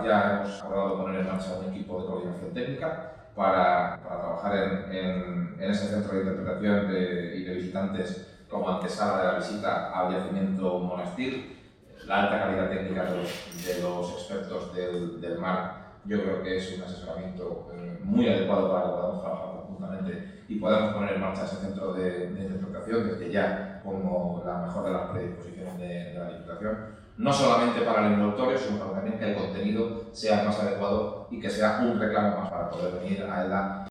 ya hemos acordado poner en marcha un equipo de coordinación técnica para trabajar en ese centro de interpretación y de visitantes como antesala de la visita al yacimiento Monastir. La alta calidad técnica de los expertos del mar, yo creo que es un asesoramiento muy adecuado para que podamos trabajar conjuntamente y podamos poner en marcha ese centro de interpretación desde ya como la mejor de las predisposiciones de la Diputación, no solamente para el envoltorio, sino para también que el contenido sea más adecuado y que sea un reclamo más para poder venir a ELDA